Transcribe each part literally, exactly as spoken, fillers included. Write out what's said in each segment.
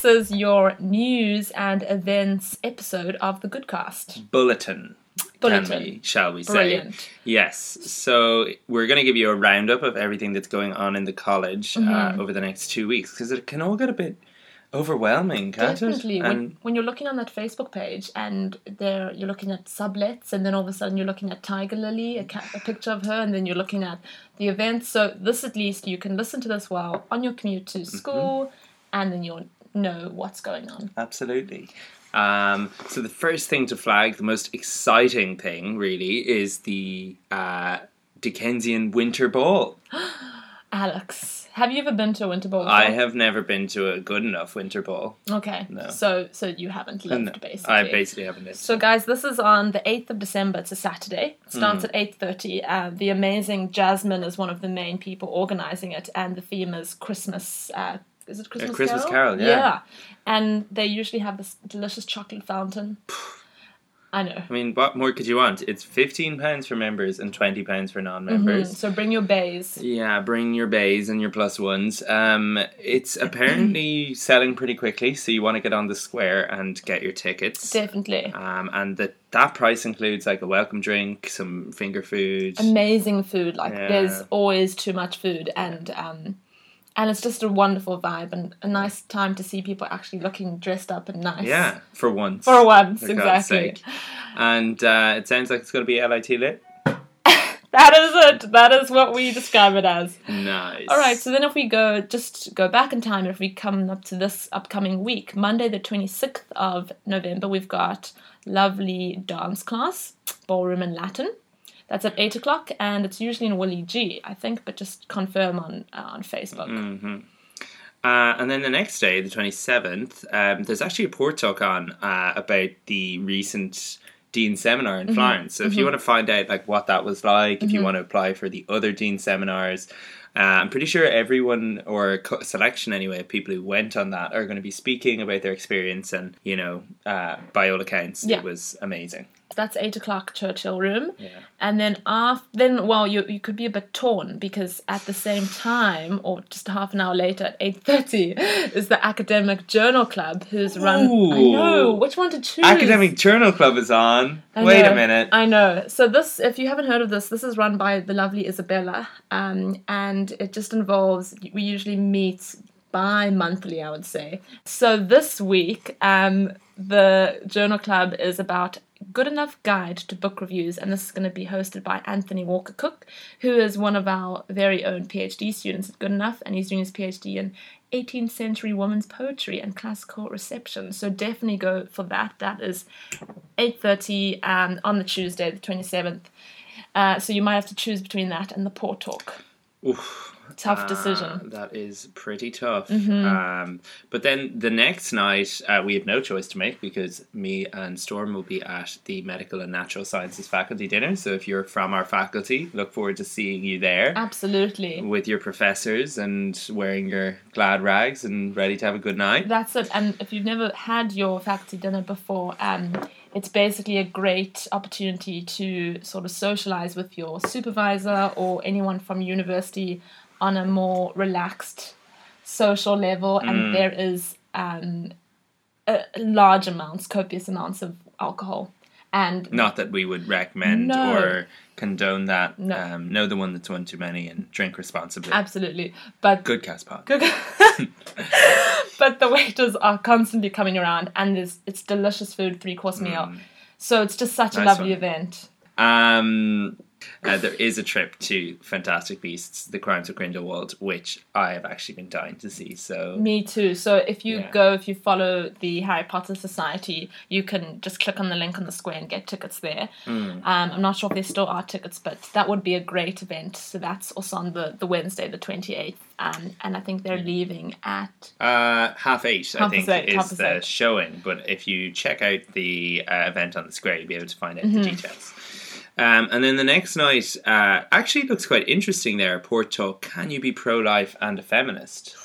this is your news and events episode of the Goodcast. Bulletin. Bulletin. Can we, shall we say? Brilliant. Yes. So we're going to give you a roundup of everything that's going on in the college Mm-hmm. uh, over the next two weeks because it can all get a bit overwhelming, can't Definitely. it? When, And when you're looking on that Facebook page and there you're looking at sublets and then all of a sudden you're looking at Tiger Lily, a, ca- a picture of her, and then you're looking at the events. So this at least you can listen to this while on your commute to school mm-hmm. and then you'll know what's going on. Absolutely. Um, so the first thing to flag, the most exciting thing really, is the uh, Dickensian Winter Ball. Alex, have you ever been to a winter ball before? I have never been to a good enough winter ball. Okay. No. So so you haven't lived, No, basically. I basically haven't lived. So guys, this is on the eighth of December. It's a Saturday. It starts Mm. at eight thirty. Uh, the amazing Jasmine is one of the main people organising it, and the theme is Christmas... Uh, is it Christmas, A Christmas Carol? Carol, yeah. Yeah. And they usually have this delicious chocolate fountain. I know. I mean, what more could you want? It's fifteen pounds for members and twenty pounds for non-members. Mm-hmm. So bring your bays. Yeah, bring your bays and your plus ones. Um, it's apparently selling pretty quickly, so you want to get on the square and get your tickets. Definitely. Um, and that that price includes like a welcome drink, some finger food. Amazing food. Like Yeah. there's always too much food, and um, and it's just a wonderful vibe and a nice time to see people actually looking dressed up and nice. Yeah, for once. For once, For God's exactly. sake. And uh, it sounds like it's going to be L I T lit. That is it. That is what we describe it as. Nice. All right, so then if we go, just go back in time, if we come up to this upcoming week, Monday the twenty-sixth of November, we've got lovely dance class, ballroom and Latin. That's at eight o'clock, and it's usually in Willie G, I think, but just confirm on uh, on Facebook. Mm-hmm. Uh, and then the next day, the twenty-seventh, um, there's actually a Port Talk on uh, about the recent Dean Seminar in Mm-hmm. Florence. So if Mm-hmm. you want to find out like what that was like, if Mm-hmm. you want to apply for the other Dean Seminars, uh, I'm pretty sure everyone, or a co- selection anyway, of people who went on that are going to be speaking about their experience, and, you know, uh, by all accounts, Yeah. it was amazing. That's eight o'clock Churchill Room. Yeah. And then after, then, well, you you could be a bit torn because at the same time, or just half an hour later at eight thirty, is the Academic Journal Club, who's run... Ooh. I know, which one to choose? Academic Journal Club is on. I Wait know, a minute. I know. So this, if you haven't heard of this, this is run by the lovely Isabella, um, and it just involves, we usually meet bi-monthly, I would say. So this week, um, the Journal Club is about Good Enough Guide to Book Reviews, and this is going to be hosted by Anthony Walker Cook, who is one of our very own PhD students at Good Enough, and he's doing his PhD in eighteenth century women's poetry and classical reception. So definitely go for that. That is eight thirty um, on the Tuesday, the twenty-seventh. Uh, so you might have to choose between that and the Port Talk. Oof. Tough decision. Uh, that is pretty tough. Mm-hmm. Um, but then the next night, uh, we have no choice to make because me and Storm will be at the Medical and Natural Sciences faculty dinner. So if you're from our faculty, look forward to seeing you there. Absolutely. With your professors and wearing your glad rags and ready to have a good night. That's it. And if you've never had your faculty dinner before, um, it's basically a great opportunity to sort of socialise with your supervisor or anyone from university on a more relaxed social level, and Mm. there is um, a large amounts, copious amounts of alcohol. And Not that we would recommend No. or condone that. No. Um, know the one that's one too many and drink responsibly. absolutely, but Good cast pod. Good. But the waiters are constantly coming around, and there's it's delicious food, three course meal. So it's just such a Nice lovely one. event. Um, uh, there is a trip to Fantastic Beasts: The Crimes of Grindelwald, which I have actually been dying to see. So Me too. So if you Yeah. go, if you follow the Harry Potter Society, you can just click on the link on the square and get tickets there. Mm. Um, I'm not sure if there still are tickets, but that would be a great event. So that's also on the, the Wednesday, the twenty-eighth. Um, and I think they're leaving at... uh, half eight, I Half think, past eight, half is past the eight. showing. But if you check out the uh, event on the square, you'll be able to find out Mm-hmm. the details. Um, and then the next night uh, actually looks quite interesting there. Port Talk, Can You Be Pro-Life and a Feminist?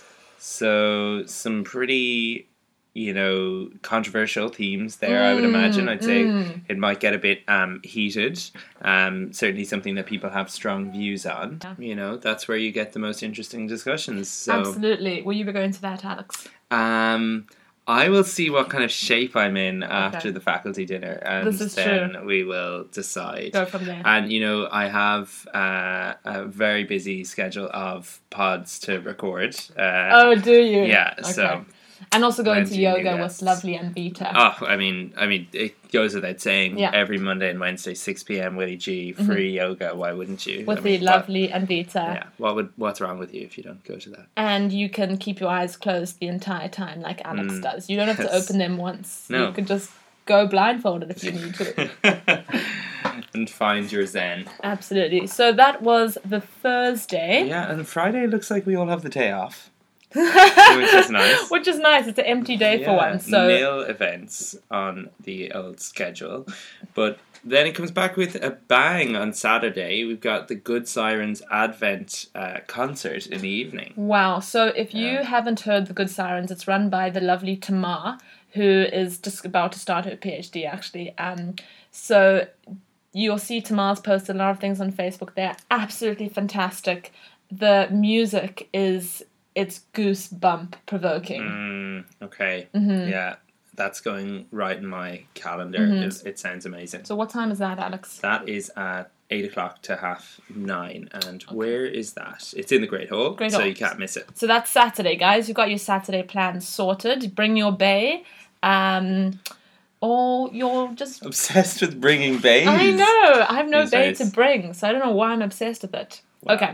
So some pretty, you know, controversial themes there, I would imagine. I'd say mm. it might get a bit um, heated. Um, certainly something that people have strong views on. Yeah. You know, that's where you get the most interesting discussions. So Absolutely. Will you be going to that, Alex? Um, I will see what kind of shape I'm in after Okay. the faculty dinner, and This is then true. we will decide. Go from there. And, you know, I have uh, a very busy schedule of pods to record. Uh, Oh, do you? yeah, Okay. so... And also going plenty to of new yoga with guests. Lovely and Vita. Oh, I mean, I mean, it goes without saying. Yeah. Every Monday and Wednesday, six p.m. Willie G, free yoga. Why wouldn't you? with I the mean, what- Lovely and Vita. yeah. What would? What's wrong with you if you don't go to that? And you can keep your eyes closed the entire time like Alex Mm. does. You don't have to Yes. open them once. No. You can just go blindfolded if you need to. And find your zen. Absolutely. So that was the Thursday. Yeah, and Friday looks like we all have the day off, which is nice. Which is nice. It's an empty day for Yeah, one. So nil events on the old schedule, but then it comes back with a bang on Saturday. We've got the Good Sirens Advent uh, concert in the evening. wow. So if you Yeah. haven't heard the Good Sirens, it's run by the lovely Tamar, who is just about to start her PhD actually. Um, so you'll see Tamar's posted a lot of things on Facebook. They're absolutely fantastic. The music is it's goosebump provoking. Mm, okay, Mm-hmm. yeah, that's going right in my calendar. Mhm. It, it sounds amazing. So what time is that, Alex? That is at eight o'clock to half nine. And where is that? It's in the Great Hall, Great so Hall. you can't miss it. So that's Saturday, guys. You've got your Saturday plans sorted. Bring your bay. Um, or you're just... Obsessed with bringing bays. I know. I have no These bay days. to bring, so I don't know why I'm obsessed with it. Wow. Okay.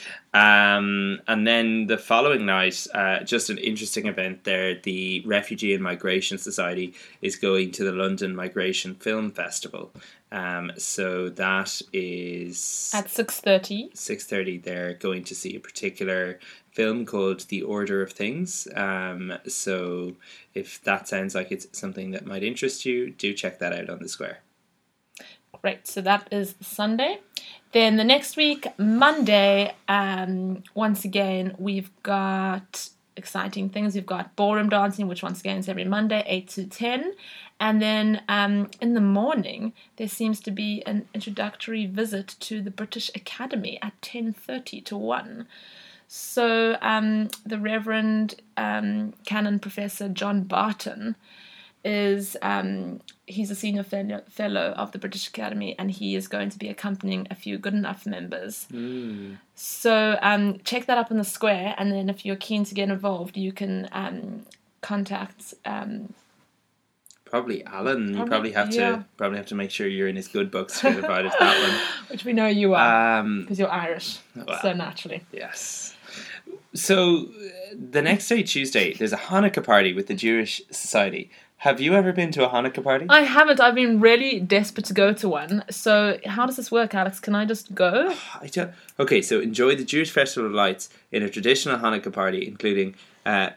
Um, and then the following night, uh, just an interesting event there. The Refugee and Migration Society is going to the London Migration Film Festival. Um, so that is At six thirty. six thirty. They're going to see a particular film called The Order of Things. Um, so if that sounds like it's something that might interest you, do check that out on the square. Great. So that is Sunday. Then the next week, Monday, um, once again, we've got exciting things. We've got ballroom dancing, which once again is every Monday, eight to ten. And then um, in the morning, there seems to be an introductory visit to the British Academy at ten thirty to one. So um, the Reverend um, Canon Professor John Barton is um, he's a senior fellow, fellow of the British Academy, and he is going to be accompanying a few Good Enough members. Mm. So um, check that up in the square, and then if you're keen to get involved, you can um, contact. Um, Probably Alan. You Probably- probably have yeah. to probably have to make sure you're in his good books to get invited to that which we know you one. are Um, because you're Irish, well. so naturally. Yes. So uh, the next day, Tuesday, there's a Hanukkah party with the Jewish Society. Have you ever been to a Hanukkah party? I haven't. I've been really desperate to go to one. So how does this work, Alex? Can I just go? I don't. Okay, so enjoy the Jewish Festival of Lights in a traditional Hanukkah party, including uh,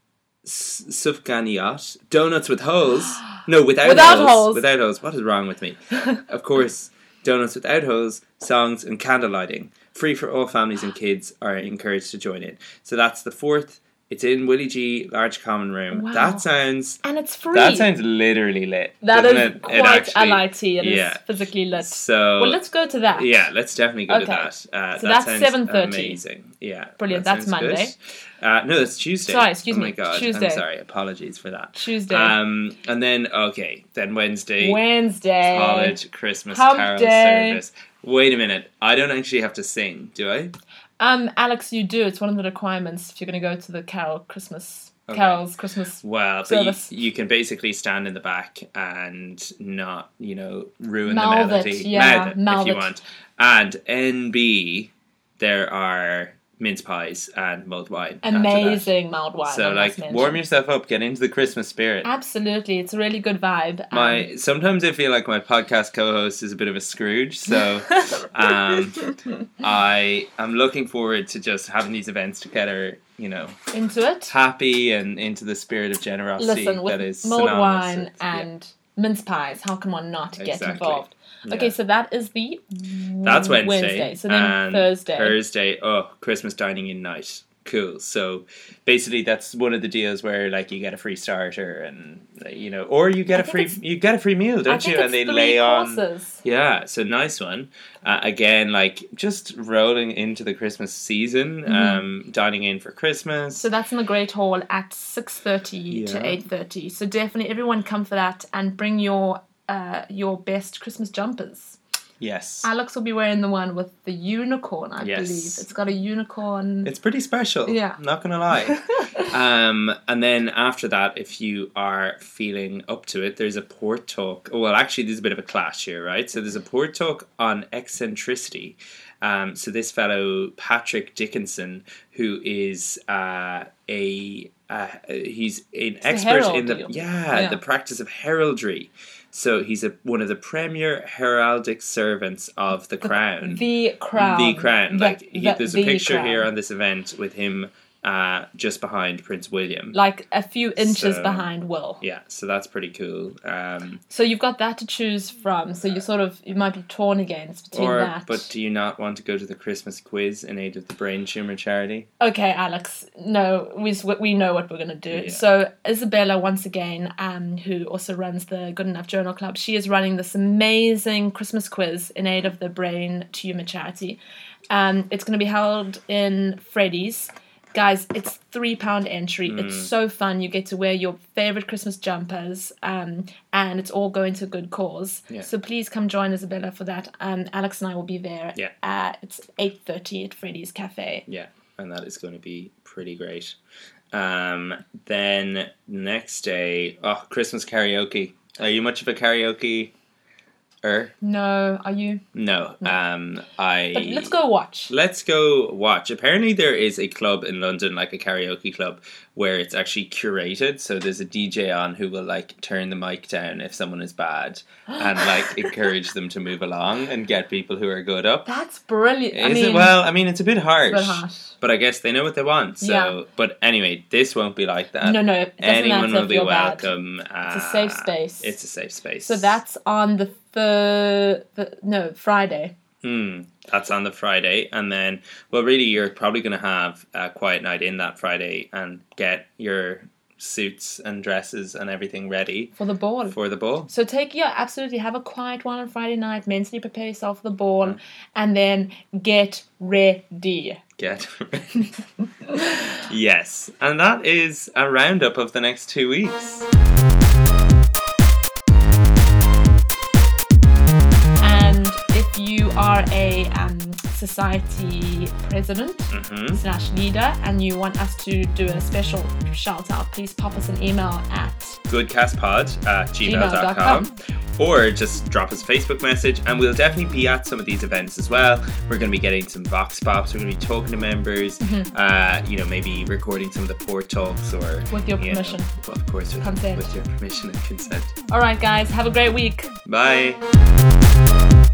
s- sufganiyot, donuts with holes. No, without, Without holes. holes. Without holes. What is wrong with me? Of course, donuts without holes, songs, and candle lighting. Free for all families and kids are encouraged to join in. So that's the fourth. It's in Willie G, large common room. Wow. That sounds. And it's free. That sounds literally lit. That doesn't is it? It quite actually- L I T. It is yeah. physically lit. So Well, let's go to that. yeah, let's definitely go to Okay. that. Uh, So that that's sounds seven thirty. Amazing. Yeah, Brilliant, that that's sounds Monday. good. Uh, no, that's Tuesday. Sorry, excuse oh my me, God, Tuesday. I'm sorry. Apologies for that. Tuesday. Um, and then okay, then Wednesday. Wednesday. College Christmas Hump Carol day. service. Wait a minute. I don't actually have to sing, do I? Um, Alex, you do. It's one of the requirements if you're going to go to the Carol Christmas. Okay. Carol's Christmas. Well, but Service. you, you can basically stand in the back and not, you know, ruin Mouth the it, melody. yeah, Mouth it mouth if you it. want. And N B, there are mince pies and mulled wine. after that. Amazing mild wine. So, I like, must mention. warm yourself up, get into the Christmas spirit. Absolutely, it's a really good vibe. Um, My sometimes I feel like my podcast co-host is a bit of a Scrooge, so um, I am looking forward to just having these events together. You know, into it. happy and into the spirit of generosity Listen, with that is mulled synonymous wine with- yeah. and mince pies, how can one not get Exactly. involved? Okay, Yeah. so that is the That's Wednesday. So then and Thursday. Thursday, oh, Christmas dining in night. Cool. So basically, that's one of the deals where like you get a free starter, and you know, or you get I a free think you get a free meal, I don't think you? it's And they three lay on. courses. Yeah, so nice one. Uh, again, like just rolling into the Christmas season, um, dining in for Christmas. So that's in the Great Hall at six thirty Yeah. to eight thirty. So definitely everyone come for that and bring your uh, your best Christmas jumpers. Yes. Alex will be wearing the one with the unicorn, I Yes. believe. It's got a unicorn. It's pretty special. Yeah. Not gonna lie. um, and then after that, if you are feeling up to it, there's a port talk. Oh, well, actually, there's a bit of a clash here, right? So there's a port talk on eccentricity. Um, so this fellow Patrick Dickinson, who is uh, a uh, he's an expert in the herald, yeah, yeah. the practice of heraldry. So he's a one of the premier heraldic servants of the crown. The crown. The crown. The- Like he, the- there's a the picture crown. here on this event with him uh, just behind Prince William. Like a few inches So- behind Will. Yeah, so that's pretty cool. Um, So you've got that to choose from. So you sort of, you might be torn against between or, that. but do you not want to go to the Christmas quiz in aid of the Brain Tumor Charity? Okay, Alex. No, we we know what we're gonna do. Yeah. So Isabella, once again, um, who also runs the Good Enough Journal Club, she is running this amazing Christmas quiz in aid of the Brain Tumor Charity. Um, it's gonna be held in Freddy's. Guys, it's three pound entry. Mm. It's so fun. You get to wear your favorite Christmas jumpers, um, and it's all going to a good cause. Yeah. So please come join Isabella for that. Um, Alex and I will be there. Yeah. Uh, it's eight thirty at Freddy's Cafe. Yeah, and that is going to be pretty great. Um, then next day, oh, Christmas karaoke. Are you much of a karaoke? Er, No, are you? no. Um, I. But let's go watch. Let's go watch. Apparently, there is a club in London, like a karaoke club, where it's actually curated. So there's a D J on who will like turn the mic down if someone is bad, and like encourage them to move along and get people who are good up. That's brilliant. Is I mean, it? Well, I mean, it's a bit harsh, it's a bit harsh. but I guess they know what they want. So, Yeah. but anyway, this won't be like that. No, no, it doesn't Anyone matter will if be you're bad. welcome. Uh, It's a safe space. It's a safe space. So that's on the third, the, no, Friday. Hmm, that's on the Friday, and then, well, really, you're probably going to have a quiet night in that Friday and get your suits and dresses and everything ready For the ball. for the ball. So take, yeah, absolutely, have a quiet one on Friday night, mentally prepare yourself for the ball, Mm. and then get ready. Get ready. Yes, and that is a roundup of the next two weeks. And if you are a um, society president Mm-hmm. slash leader and you want us to do a special shout out, please pop us an email at goodcastpod at gmail dot com, or just drop us a Facebook message, and we'll definitely be at some of these events as well. We're going to be getting some vox pops, we're going to be talking to members, Mm-hmm. uh, you know, maybe recording some of the port talks, or With your you know, permission. well, of course, with, Consent. with your permission and consent. All right, guys, have a great week. Bye.